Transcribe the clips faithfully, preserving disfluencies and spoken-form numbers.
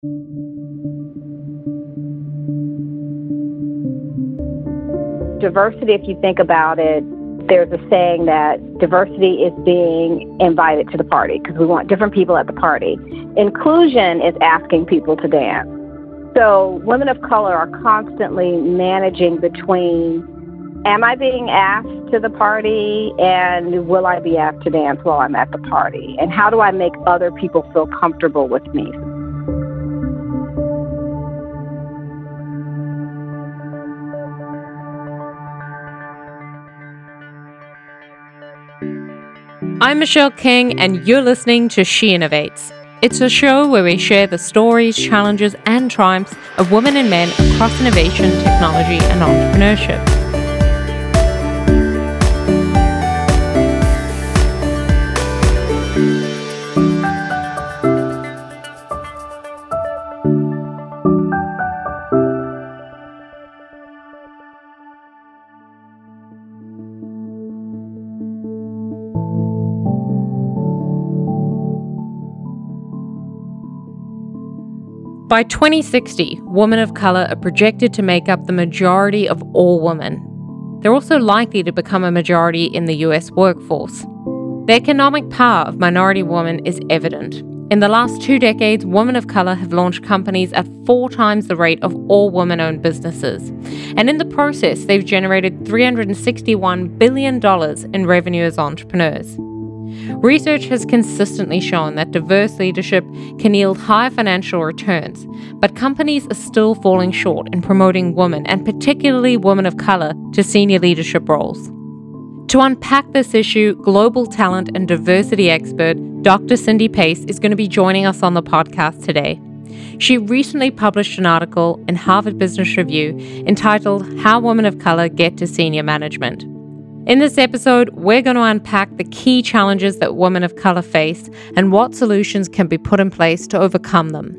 Diversity, if you think about it, there's a saying that diversity is being invited to the party because we want different people at the party. Inclusion is asking people to dance. So women of color are constantly managing between, am I being asked to the party, and will I be asked to dance while I'm at the party? And how do I make other people feel comfortable with me? I'm Michelle King, and you're listening to She Innovates. It's a show where we share the stories, challenges, and triumphs of women and men across innovation, technology, and entrepreneurship. By twenty sixty, women of color are projected to make up the majority of all women. They're also likely to become a majority in the U S workforce. The economic power of minority women is evident. In the last two decades, women of color have launched companies at four times the rate of all women-owned businesses. And in the process, they've generated three hundred sixty-one billion dollars in revenue as entrepreneurs. Research has consistently shown that diverse leadership can yield high financial returns, but companies are still falling short in promoting women, and particularly women of color, to senior leadership roles. To unpack this issue, global talent and diversity expert Doctor Cindy Pace is going to be joining us on the podcast today. She recently published an article in Harvard Business Review entitled How Women of Color Get to Senior Management. In this episode, we're going to unpack the key challenges that women of color face and what solutions can be put in place to overcome them.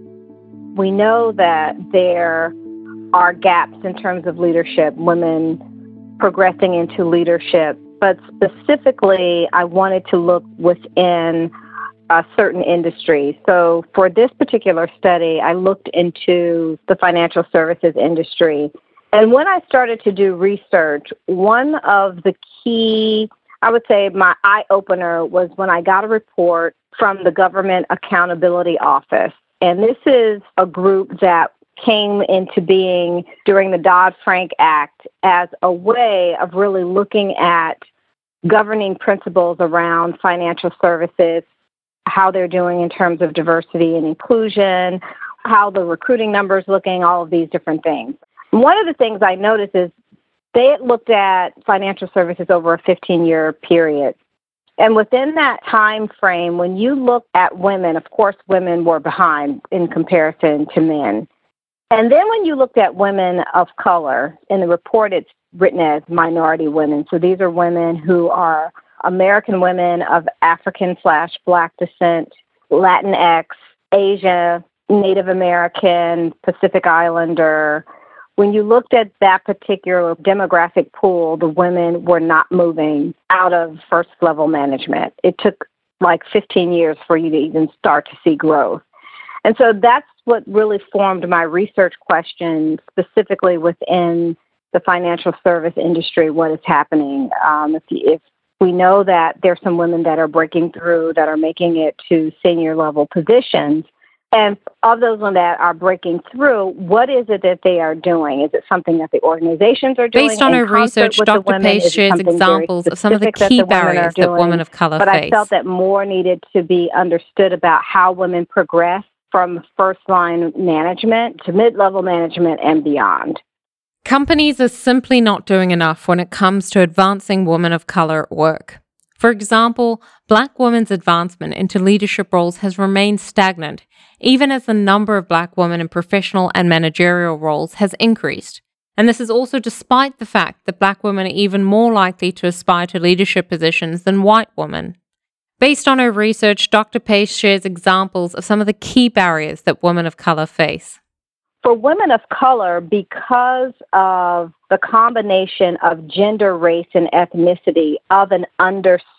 We know that there are gaps in terms of leadership, women progressing into leadership, but specifically, I wanted to look within a certain industry. So for this particular study, I looked into the financial services industry. And when I started to do research, one of the key, I would say my eye-opener was when I got a report from the Government Accountability Office. And this is a group that came into being during the Dodd-Frank Act as a way of really looking at governing principles around financial services, how they're doing in terms of diversity and inclusion, how the recruiting numbers looking, all of these different things. One of the things I noticed is they had looked at financial services over a fifteen-year period. And within that time frame, when you look at women, of course, women were behind in comparison to men. And then when you looked at women of color, in the report it's written as minority women. So these are women who are American women of African slash Black descent, Latinx, Asia, Native American, Pacific Islander. When you looked at that particular demographic pool, the women were not moving out of first level management. It took like fifteen years for you to even start to see growth. And so that's what really formed my research question, specifically within the financial service industry, what is happening. Um, if, if we know that there's some women that are breaking through, that are making it to senior level positions, and of those ones that are breaking through, what is it that they are doing? Is it something that the organizations are doing? Based on her research, Doctor Pace shares examples of some of the key barriers that women of color face. But I felt that more needed to be understood about how women progress from first-line management to mid-level management and beyond. Companies are simply not doing enough when it comes to advancing women of color at work. For example, Black women's advancement into leadership roles has remained stagnant, even as the number of Black women in professional and managerial roles has increased. And this is also despite the fact that Black women are even more likely to aspire to leadership positions than white women. Based on her research, Doctor Pace shares examples of some of the key barriers that women of color face. For women of color, because of the combination of gender, race, and ethnicity of an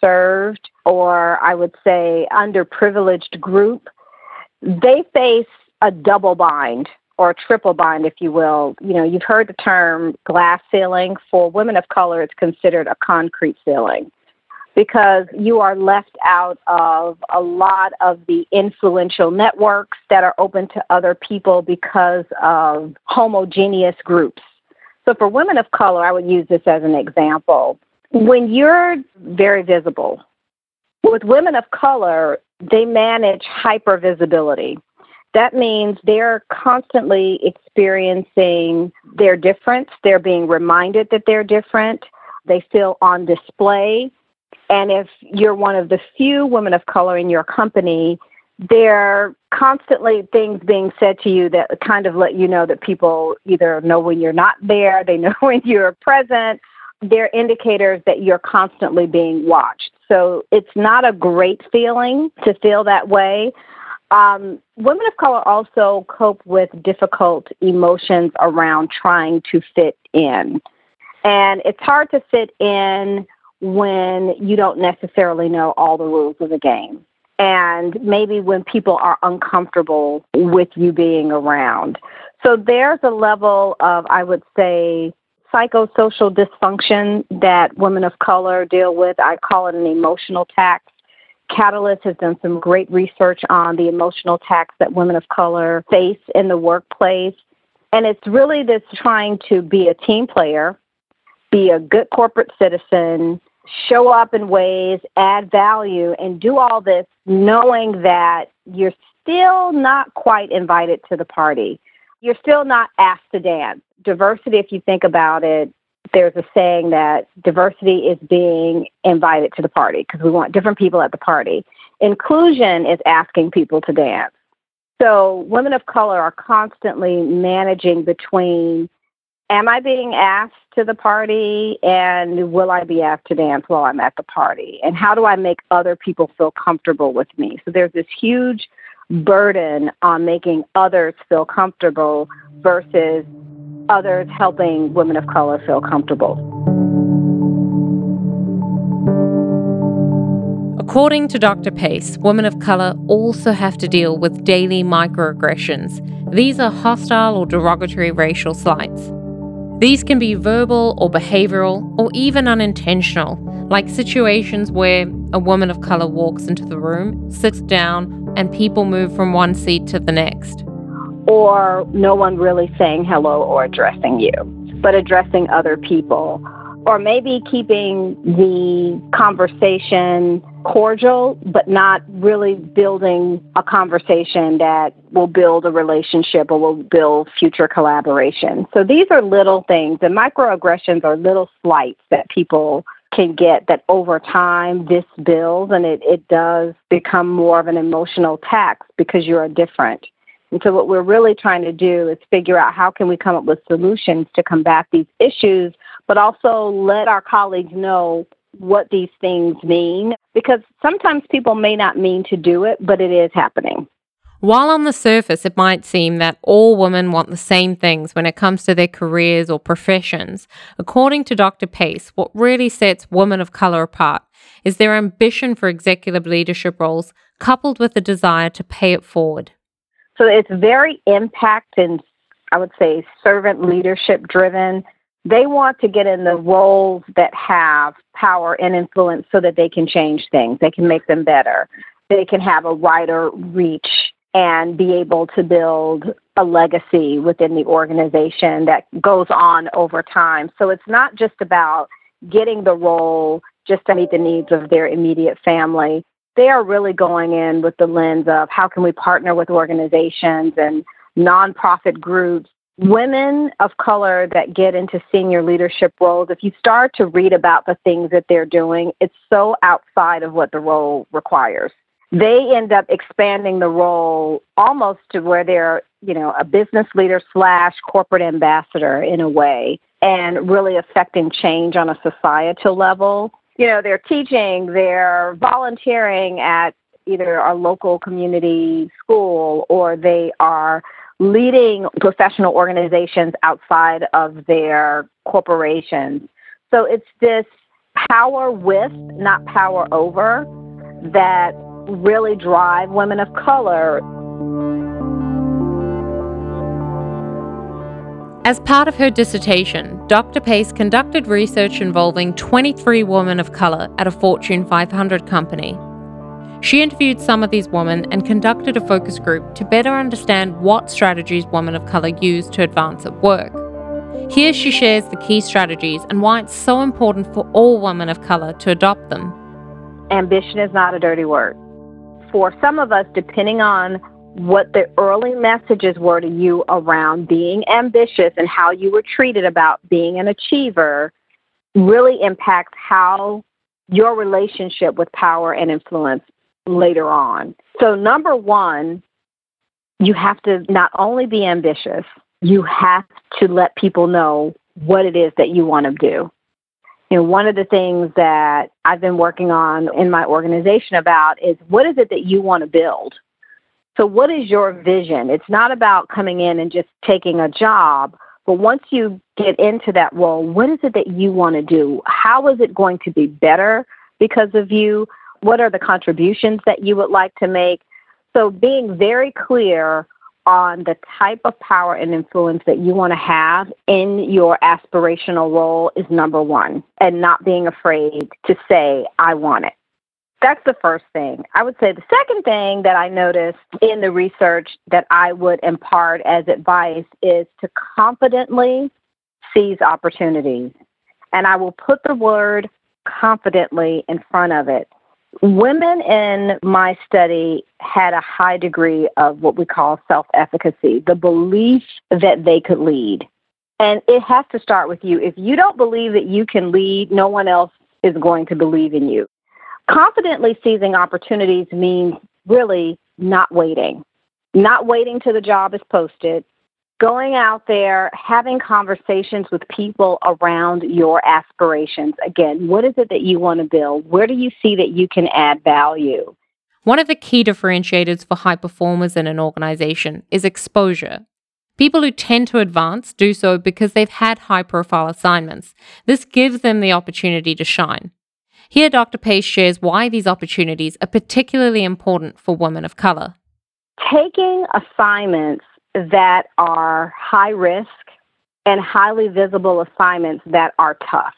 underserved, or I would say underprivileged group, they face a double bind or a triple bind, if you will. You know, you've heard the term glass ceiling. For women of color, it's considered a concrete ceiling because you are left out of a lot of the influential networks that are open to other people because of homogeneous groups. So for women of color, I would use this as an example. When you're very visible, with women of color, they manage hypervisibility. That means they're constantly experiencing their difference. They're being reminded that they're different. They feel on display. And if you're one of the few women of color in your company, there are constantly things being said to you that kind of let you know that people either know when you're not there, they know when you're present. They're indicators that you're constantly being watched. So it's not a great feeling to feel that way. Um, women of color also cope with difficult emotions around trying to fit in. And it's hard to fit in when you don't necessarily know all the rules of the game. And maybe when people are uncomfortable with you being around. So there's a level of, I would say, psychosocial dysfunction that women of color deal with. I call it an emotional tax. Catalyst has done some great research on the emotional tax that women of color face in the workplace. And it's really this trying to be a team player, be a good corporate citizen, show up in ways, add value, and do all this knowing that you're still not quite invited to the party. You're still not asked to dance. Diversity, if you think about it, there's a saying that diversity is being invited to the party because we want different people at the party. Inclusion is asking people to dance. So women of color are constantly managing between, am I being asked to the party, and will I be asked to dance while I'm at the party? And how do I make other people feel comfortable with me? So there's this huge burden on making others feel comfortable versus others helping women of color feel comfortable. According to Doctor Pace, women of color also have to deal with daily microaggressions. These are hostile or derogatory racial slights. These can be verbal or behavioral or even unintentional, like situations where a woman of color walks into the room, sits down, and people move from one seat to the next. Or no one really saying hello or addressing you, but addressing other people. Or maybe keeping the conversation cordial, but not really building a conversation that will build a relationship or will build future collaboration. So these are little things, and microaggressions are little slights that people can get that over time this builds, and it, it does become more of an emotional tax because you're different. And so what we're really trying to do is figure out how can we come up with solutions to combat these issues, but also let our colleagues know what these things mean, because sometimes people may not mean to do it, but it is happening. While on the surface, it might seem that all women want the same things when it comes to their careers or professions, according to Doctor Pace, what really sets women of color apart is their ambition for executive leadership roles, coupled with the desire to pay it forward. So it's very impact and, I would say, servant leadership driven. They want to get in the roles that have power and influence so that they can change things. They can make them better. They can have a wider reach and be able to build a legacy within the organization that goes on over time. So it's not just about getting the role just to meet the needs of their immediate family. They are really going in with the lens of how can we partner with organizations and nonprofit groups. Women of color that get into senior leadership roles, if you start to read about the things that they're doing, it's so outside of what the role requires. They end up expanding the role almost to where they're, you know, a business leader slash corporate ambassador in a way, and really affecting change on a societal level. You know, they're teaching, they're volunteering at either a local community school, or they are leading professional organizations outside of their corporations. So it's this power with, not power over, that really drive women of color. As part of her dissertation, Doctor Pace conducted research involving twenty-three women of color at a Fortune five hundred company. She interviewed some of these women and conducted a focus group to better understand what strategies women of color use to advance at work. Here she shares the key strategies and why it's so important for all women of color to adopt them. Ambition is not a dirty word. For some of us, depending on what the early messages were to you around being ambitious and how you were treated about being an achiever, really impacts how your relationship with power and influence later on. So number one, you have to not only be ambitious, you have to let people know what it is that you want to do. You know, one of the things that I've been working on in my organization about is what is it that you want to build? So what is your vision? It's not about coming in and just taking a job, but once you get into that role, what is it that you want to do? How is it going to be better because of you? What are the contributions that you would like to make? So being very clear on the type of power and influence that you want to have in your aspirational role is number one, and not being afraid to say, I want it. That's the first thing. I would say the second thing that I noticed in the research that I would impart as advice is to confidently seize opportunities. And I will put the word confidently in front of it. Women in my study had a high degree of what we call self-efficacy, the belief that they could lead. And it has to start with you. If you don't believe that you can lead, no one else is going to believe in you. Confidently seizing opportunities means really not waiting, not waiting till the job is posted, going out there, having conversations with people around your aspirations. Again, what is it that you want to build? Where do you see that you can add value? One of the key differentiators for high performers in an organization is exposure. People who tend to advance do so because they've had high-profile assignments. This gives them the opportunity to shine. Here, Doctor Pace shares why these opportunities are particularly important for women of color. Taking assignments that are high risk and highly visible assignments that are tough.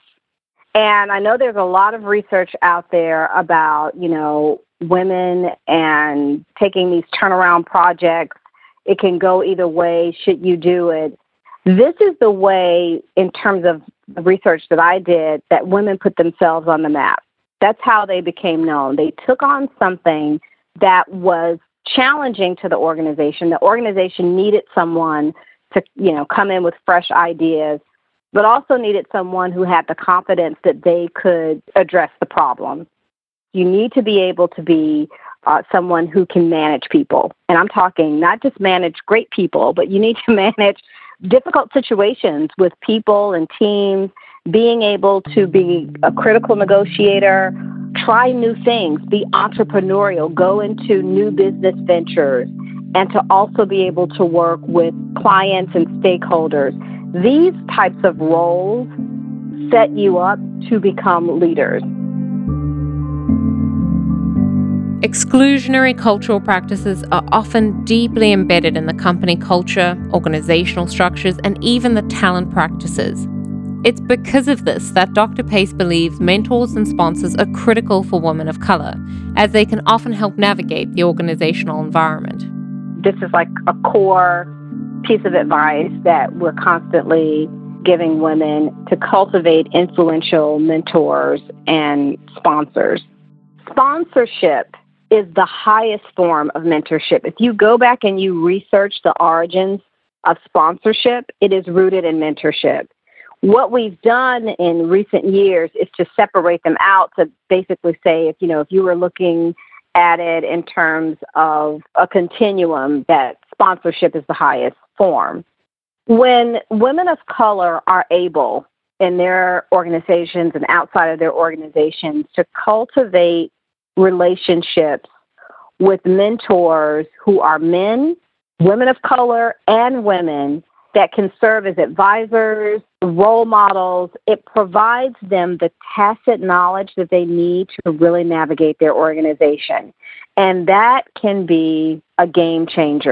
And I know there's a lot of research out there about, you know, women and taking these turnaround projects. It can go either way. Should you do it? This is the way, in terms of the research that I did, that women put themselves on the map. That's how they became known. They took on something that was challenging to the organization. The organization needed someone to, you know, come in with fresh ideas, but also needed someone who had the confidence that they could address the problem. You need to be able to be uh, someone who can manage people. And I'm talking not just manage great people, but you need to manage difficult situations with people and teams, being able to be a critical negotiator, try new things, be entrepreneurial, go into new business ventures, and to also be able to work with clients and stakeholders. These types of roles set you up to become leaders. Exclusionary cultural practices are often deeply embedded in the company culture, organizational structures, and even the talent practices. It's because of this that Doctor Pace believes mentors and sponsors are critical for women of color, as they can often help navigate the organizational environment. This is like a core piece of advice that we're constantly giving women to cultivate influential mentors and sponsors. Sponsorship is the highest form of mentorship. If you go back and you research the origins of sponsorship, it is rooted in mentorship. What we've done in recent years is to separate them out to basically say, if you know, if you were looking at it in terms of a continuum, that sponsorship is the highest form. When women of color are able in their organizations and outside of their organizations to cultivate relationships with mentors who are men, women of color, and women that can serve as advisors, role models, it provides them the tacit knowledge that they need to really navigate their organization. And that can be a game changer.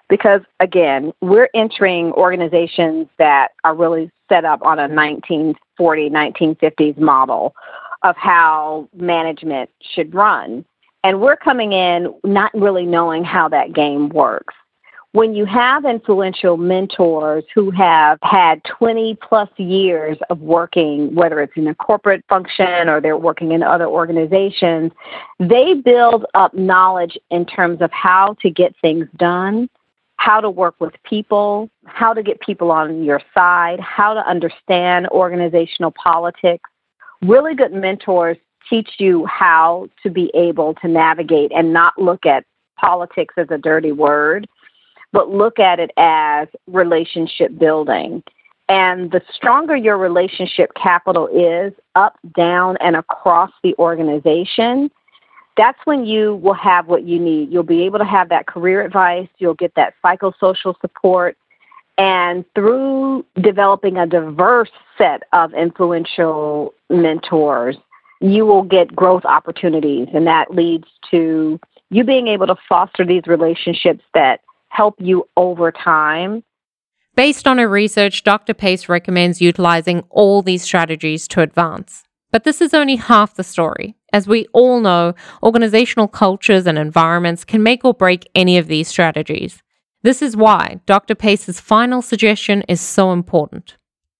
Because, again, we're entering organizations that are really set up on a nineteen forty, nineteen fifties model of how management should run. And we're coming in not really knowing how that game works. When you have influential mentors who have had twenty plus years of working, whether it's in a corporate function or they're working in other organizations, they build up knowledge in terms of how to get things done, how to work with people, how to get people on your side, how to understand organizational politics. Really good mentors teach you how to be able to navigate and not look at politics as a dirty word, but look at it as relationship building. And the stronger your relationship capital is, up, down, and across the organization, that's when you will have what you need. You'll be able to have that career advice. You'll get that psychosocial support. And through developing a diverse set of influential mentors, you will get growth opportunities. And that leads to you being able to foster these relationships that help you over time. Based on her research, Doctor Pace recommends utilizing all these strategies to advance. But this is only half the story. As we all know, organizational cultures and environments can make or break any of these strategies. This is why Doctor Pace's final suggestion is so important.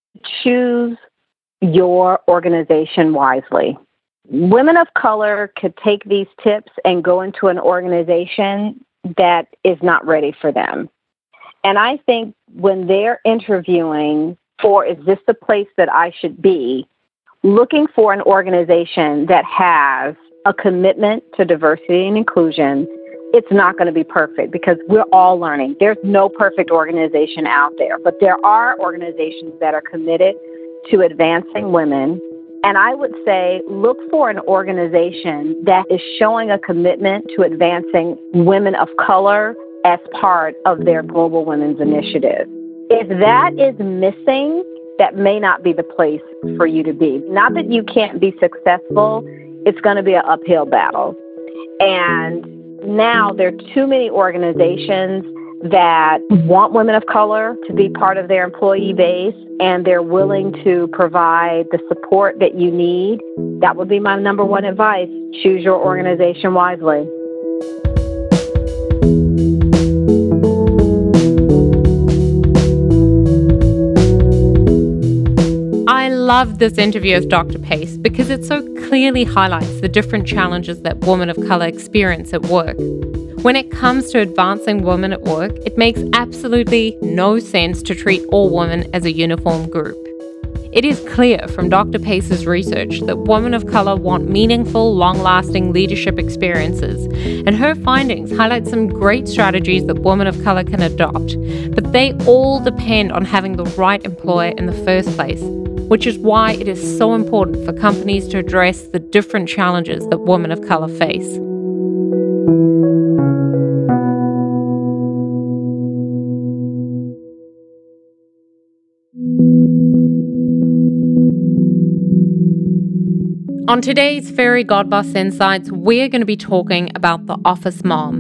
Choose your organization wisely. Women of color could take these tips and go into an organization that is not ready for them. And I think when they're interviewing for, is this the place that I should be, looking for an organization that has a commitment to diversity and inclusion, it's not going to be perfect because we're all learning. There's no perfect organization out there, but there are organizations that are committed to advancing women. And I would say look for an organization that is showing a commitment to advancing women of color as part of their Global Women's Initiative. If that is missing, that may not be the place for you to be. Not that you can't be successful, it's going to be an uphill battle. And now there are too many organizations that want women of color to be part of their employee base, and they're willing to provide the support that you need. That would be my number one advice. Choose your organization wisely. I love this interview with Doctor Pace because it so clearly highlights the different challenges that women of color experience at work. When it comes to advancing women at work, it makes absolutely no sense to treat all women as a uniform group. It is clear from Doctor Pace's research that women of color want meaningful, long-lasting leadership experiences, and her findings highlight some great strategies that women of color can adopt, but they all depend on having the right employer in the first place, which is why it is so important for companies to address the different challenges that women of color face. On today's Fairy Godboss Insights, we're going to be talking about the office mom.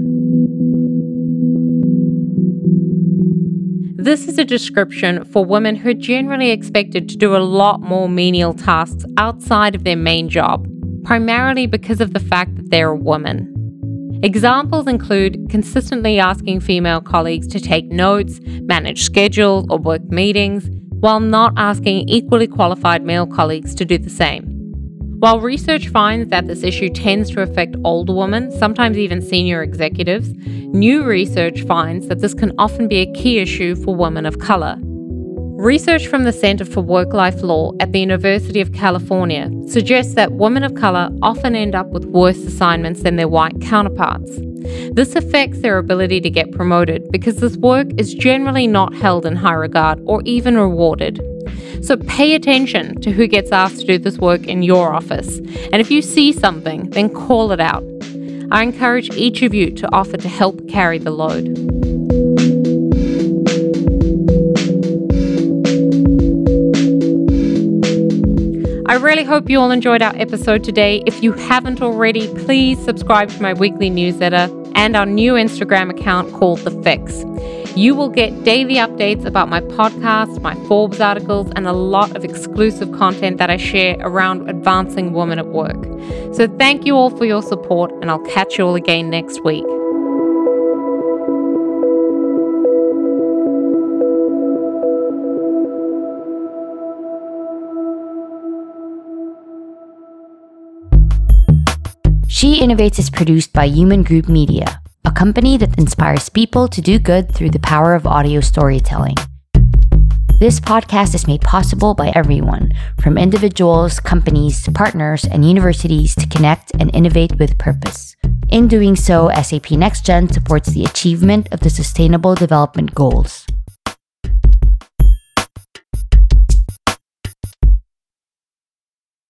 This is a description for women who are generally expected to do a lot more menial tasks outside of their main job, primarily because of the fact that they're a woman. Examples include consistently asking female colleagues to take notes, manage schedules, or work meetings, while not asking equally qualified male colleagues to do the same. While research finds that this issue tends to affect older women, sometimes even senior executives, new research finds that this can often be a key issue for women of color. Research from the Center for Work-Life Law at the University of California suggests that women of color often end up with worse assignments than their white counterparts. This affects their ability to get promoted because this work is generally not held in high regard or even rewarded. So pay attention to who gets asked to do this work in your office. And if you see something, then call it out. I encourage each of you to offer to help carry the load. I really hope you all enjoyed our episode today. If you haven't already, please subscribe to my weekly newsletter and our new Instagram account called The Fix. You will get daily updates about my podcast, my Forbes articles, and a lot of exclusive content that I share around advancing women at work. So thank you all for your support, and I'll catch you all again next week. She Innovates is produced by Human Group Media, a company that inspires people to do good through the power of audio storytelling. This podcast is made possible by everyone, from individuals, companies, partners, and universities to connect and innovate with purpose. In doing so, S A P NextGen supports the achievement of the Sustainable Development Goals.